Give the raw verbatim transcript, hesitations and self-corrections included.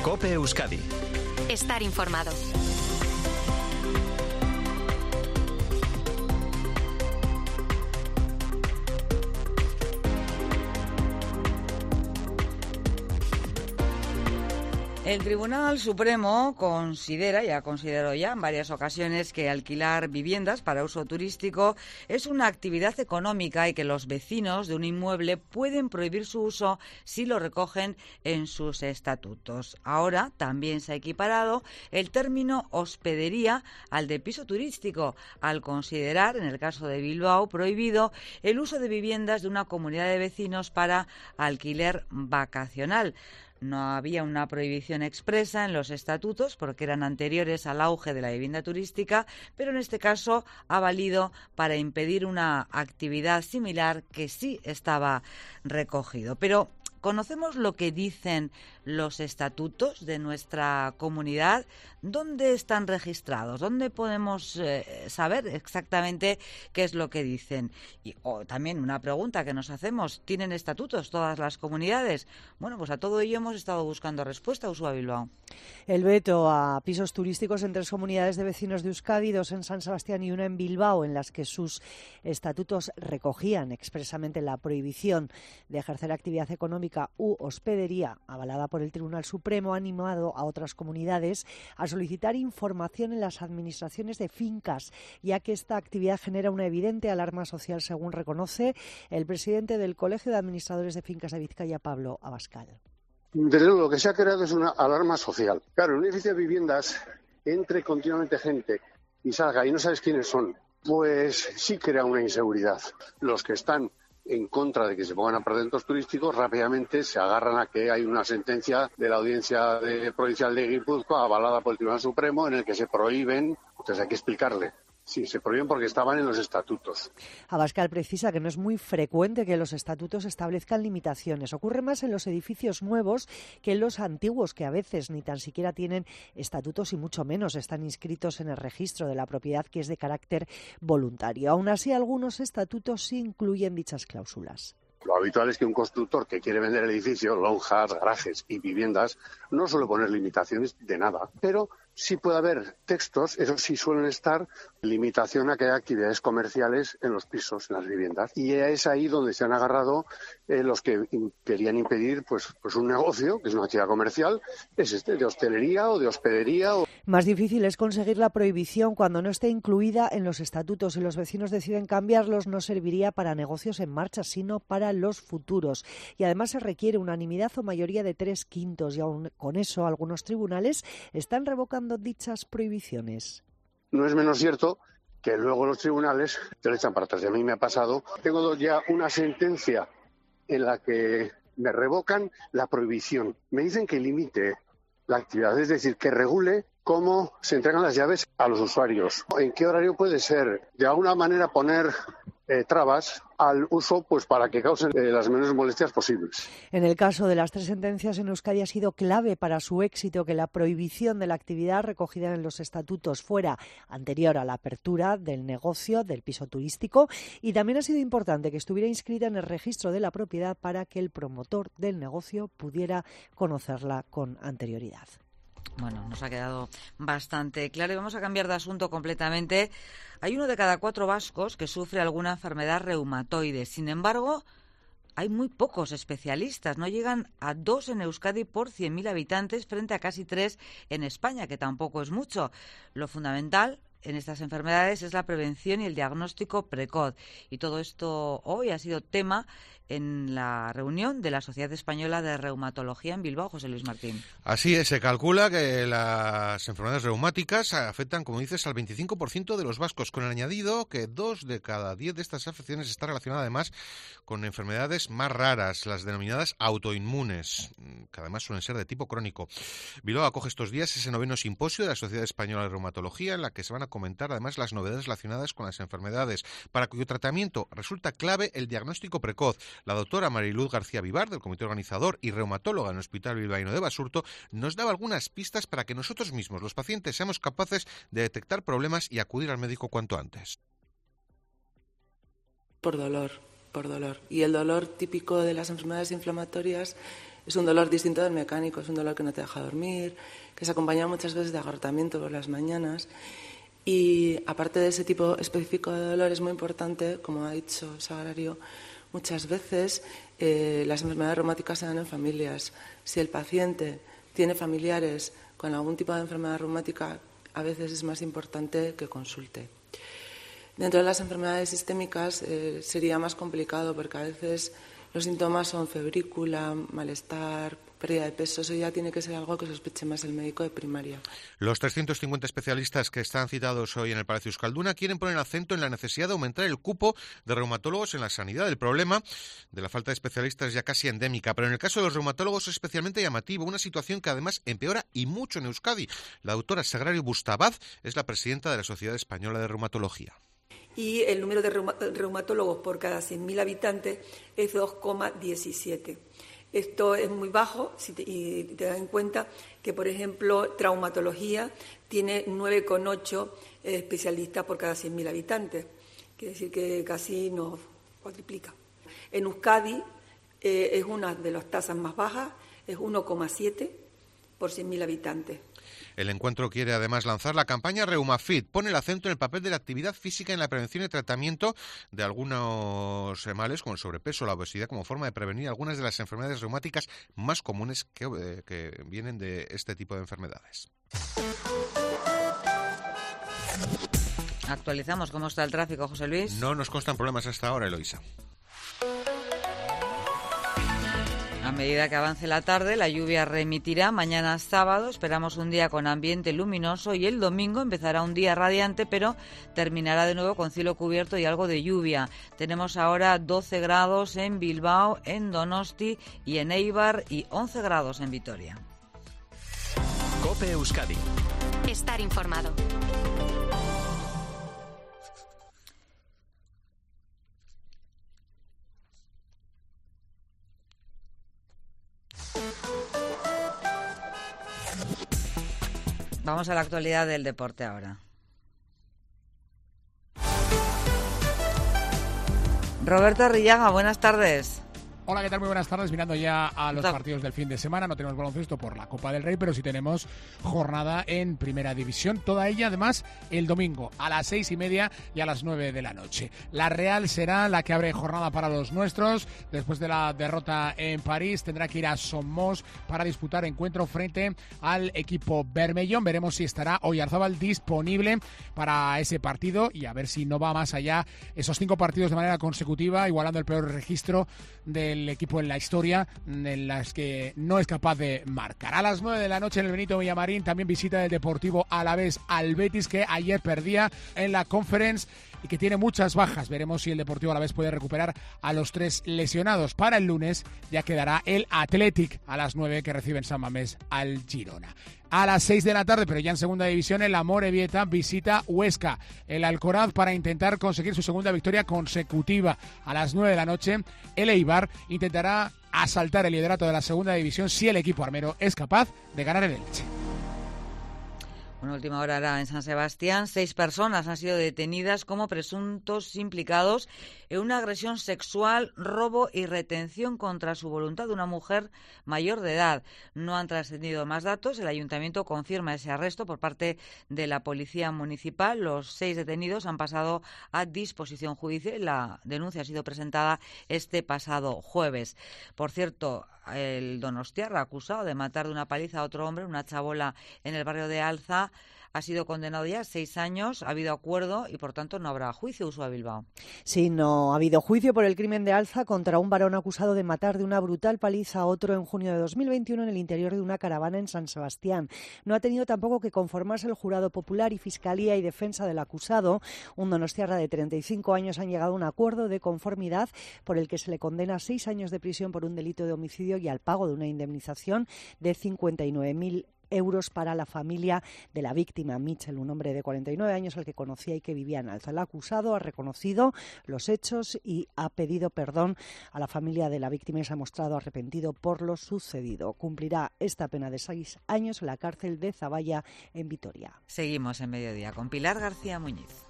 COPE Euskadi. Estar informado. El Tribunal Supremo considera, ya consideró ya en varias ocasiones, que alquilar viviendas para uso turístico es una actividad económica y que los vecinos de un inmueble pueden prohibir su uso si lo recogen en sus estatutos. Ahora también se ha equiparado el término hospedería al de piso turístico, al considerar, en el caso de Bilbao, prohibido el uso de viviendas de una comunidad de vecinos para alquiler vacacional. No había una prohibición expresa en los estatutos porque eran anteriores al auge de la vivienda turística, pero en este caso ha valido para impedir una actividad similar que sí estaba recogido. Pero ¿conocemos lo que dicen los estatutos de nuestra comunidad? ¿Dónde están registrados? ¿Dónde podemos eh, saber exactamente qué es lo que dicen? Y oh, también una pregunta que nos hacemos, ¿tienen estatutos todas las comunidades? Bueno, pues a todo ello hemos estado buscando respuesta, Ursula Bilbao. El veto a pisos turísticos en tres comunidades de vecinos de Euskadi, dos en San Sebastián y una en Bilbao, en las que sus estatutos recogían expresamente la prohibición de ejercer actividad económica u hospedería, avalada por el Tribunal Supremo, ha animado a otras comunidades a solicitar información en las administraciones de fincas, ya que esta actividad genera una evidente alarma social, según reconoce el presidente del Colegio de Administradores de Fincas de Vizcaya, Pablo Abascal. Desde luego, lo que se ha creado es una alarma social. Claro, en un edificio de viviendas entre continuamente gente y salga y no sabes quiénes son, pues sí crea una inseguridad. Los que están en contra de que se pongan a centros turísticos rápidamente se agarran a que hay una sentencia de la Audiencia de, Provincial de Guipúzcoa avalada por el Tribunal Supremo en el que se prohíben, entonces hay que explicarle. Sí, se prohíben porque estaban en los estatutos. Abascal precisa que no es muy frecuente que los estatutos establezcan limitaciones. Ocurre más en los edificios nuevos que en los antiguos, que a veces ni tan siquiera tienen estatutos y mucho menos están inscritos en el registro de la propiedad, que es de carácter voluntario. Aún así, algunos estatutos sí incluyen dichas cláusulas. Lo habitual es que un constructor que quiere vender el edificio, lonjas, garajes y viviendas, no suele poner limitaciones de nada, pero sí puede haber textos, eso sí suelen estar, limitación a que haya actividades comerciales en los pisos, en las viviendas. Y es ahí donde se han agarrado eh, los que querían impedir pues, pues un negocio, que es una actividad comercial, es este, de hostelería o de hospedería. O... Más difícil es conseguir la prohibición cuando no esté incluida en los estatutos. Si los vecinos deciden cambiarlos, no serviría para negocios en marcha, sino para los futuros. Y además se requiere unanimidad o mayoría de tres quintos. Y aún con eso, algunos tribunales están revocando dichas prohibiciones. No es menos cierto que luego los tribunales te lo echan para atrás. Y a mí me ha pasado, tengo ya una sentencia en la que me revocan la prohibición. Me dicen que limite la actividad, es decir, que regule cómo se entregan las llaves a los usuarios. ¿En qué horario puede ser? De alguna manera poner eh, trabas al uso, pues para que causen eh, las menores molestias posibles. En el caso de las tres sentencias, en Euskadi ha sido clave para su éxito que la prohibición de la actividad recogida en los estatutos fuera anterior a la apertura del negocio del piso turístico, y también ha sido importante que estuviera inscrita en el registro de la propiedad para que el promotor del negocio pudiera conocerla con anterioridad. Bueno, nos ha quedado bastante claro y vamos a cambiar de asunto completamente. Hay uno de cada cuatro vascos que sufre alguna enfermedad reumatoide. Sin embargo, hay muy pocos especialistas. No llegan a dos en Euskadi por cien mil habitantes frente a casi tres en España, que tampoco es mucho. Lo fundamental en estas enfermedades es la prevención y el diagnóstico precoz. Y todo esto hoy ha sido tema en la reunión de la Sociedad Española de Reumatología en Bilbao. José Luis Martín. Así es, se calcula que las enfermedades reumáticas afectan, como dices, al veinticinco por ciento de los vascos, con el añadido que dos de cada diez de estas afecciones está relacionada además con enfermedades más raras, las denominadas autoinmunes, que además suelen ser de tipo crónico. Bilbao acoge estos días ese noveno simposio de la Sociedad Española de Reumatología, en la que se van a comentar además las novedades relacionadas con las enfermedades, para cuyo tratamiento resulta clave el diagnóstico precoz. La doctora Mariluz García Vivar, del comité organizador y reumatóloga en el Hospital Bilbaíno de Basurto, nos daba algunas pistas para que nosotros mismos, los pacientes, seamos capaces de detectar problemas y acudir al médico cuanto antes. Por dolor, por dolor. Y el dolor típico de las enfermedades inflamatorias Es un dolor distinto del mecánico, es un dolor que no te deja dormir, que se acompaña muchas veces de agotamiento por las mañanas. Y aparte de ese tipo específico de dolor, es muy importante, como ha dicho Sagrario, muchas veces eh, las enfermedades reumáticas se dan en familias. Si el paciente tiene familiares con algún tipo de enfermedad reumática, a veces es más importante que consulte. Dentro de las enfermedades sistémicas eh, sería más complicado porque a veces los síntomas son febrícula, malestar, pérdida de peso. Eso ya tiene que ser algo que sospeche más el médico de primaria. Los trescientos cincuenta especialistas que están citados hoy en el Palacio Euskalduna quieren poner acento en la necesidad de aumentar el cupo de reumatólogos en la sanidad. El problema de la falta de especialistas es ya casi endémica, pero en el caso de los reumatólogos es especialmente llamativo, una situación que además empeora y mucho en Euskadi. La doctora Sagrario Bustabaz es la presidenta de la Sociedad Española de Reumatología. Y el número de reumatólogos por cada cien mil habitantes es dos coma diecisiete. Esto es muy bajo si te, y te das en cuenta que, por ejemplo, traumatología tiene nueve coma ocho especialistas por cada cien mil habitantes. Quiere decir que casi nos cuatriplica. En Euskadi eh, es una de las tasas más bajas, es uno coma siete por cien mil habitantes. El encuentro quiere además lanzar la campaña ReumaFit. Pone el acento en el papel de la actividad física en la prevención y tratamiento de algunos males como el sobrepeso o la obesidad como forma de prevenir algunas de las enfermedades reumáticas más comunes que, eh, que vienen de este tipo de enfermedades. Actualizamos cómo está el tráfico, José Luis. No nos constan problemas hasta ahora, Eloisa. A medida que avance la tarde, la lluvia remitirá. Mañana sábado esperamos un día con ambiente luminoso y el domingo empezará un día radiante, pero terminará de nuevo con cielo cubierto y algo de lluvia. Tenemos ahora doce grados en Bilbao, en Donosti y en Eibar y once grados en Vitoria. COPE Euskadi. Estar informado. Vamos a la actualidad del deporte ahora. Roberto Arrillaga, buenas tardes. Hola, ¿qué tal? Muy buenas tardes. Mirando ya a los Top. partidos del fin de semana. No tenemos baloncesto por la Copa del Rey, pero sí tenemos jornada en Primera División. Toda ella, además, el domingo a las seis y media y a las nueve de la noche. La Real será la que abre jornada para los nuestros. Después de la derrota en París, tendrá que ir a Somos para disputar encuentro frente al equipo Bermellón. Veremos si estará Oyarzábal disponible para ese partido y a ver si no va más allá esos cinco partidos de manera consecutiva, igualando el peor registro del el equipo en la historia en las que no es capaz de marcar. A las nueve de la noche en el Benito Villamarín también visita del Deportivo Alavés al Betis, que ayer perdía en la Conference y que tiene muchas bajas. Veremos si el Deportivo Alavés puede recuperar a los tres lesionados. Para el lunes ya quedará el Athletic a las nueve, que recibe en San Mamés al Girona. A las seis de la tarde, pero ya en segunda división, el Amorebieta visita Huesca, el Alcoraz, para intentar conseguir su segunda victoria consecutiva. A las nueve de la noche, el Eibar intentará asaltar el liderato de la segunda división si el equipo armero es capaz de ganar en Elche. Una última hora ahora en San Sebastián. Seis personas han sido detenidas como presuntos implicados en una agresión sexual, robo y retención contra su voluntad de una mujer mayor de edad. No han trascendido más datos. El ayuntamiento confirma ese arresto por parte de la policía municipal. Los seis detenidos han pasado a disposición judicial. La denuncia ha sido presentada este pasado jueves. Por cierto, el donostiarra, acusado de matar de una paliza a otro hombre, una chabola en el barrio de Alza, ha sido condenado ya a seis años, ha habido acuerdo y por tanto no habrá juicio. Ursula Bilbao. Sí, no ha habido juicio por el crimen de Alza contra un varón acusado de matar de una brutal paliza a otro en junio de dos mil veintiuno en el interior de una caravana en San Sebastián. No ha tenido tampoco que conformarse el jurado popular y Fiscalía y Defensa del acusado. Un donostiarra de treinta y cinco años han llegado a un acuerdo de conformidad por el que se le condena a seis años de prisión por un delito de homicidio y al pago de una indemnización de cincuenta y nueve mil euros para la familia de la víctima, Michel, un hombre de cuarenta y nueve años al que conocía y que vivía en Alza. El acusado ha reconocido los hechos y ha pedido perdón a la familia de la víctima y se ha mostrado arrepentido por lo sucedido. Cumplirá esta pena de seis años en la cárcel de Zaballa, en Vitoria. Seguimos en Mediodía con Pilar García Muñiz.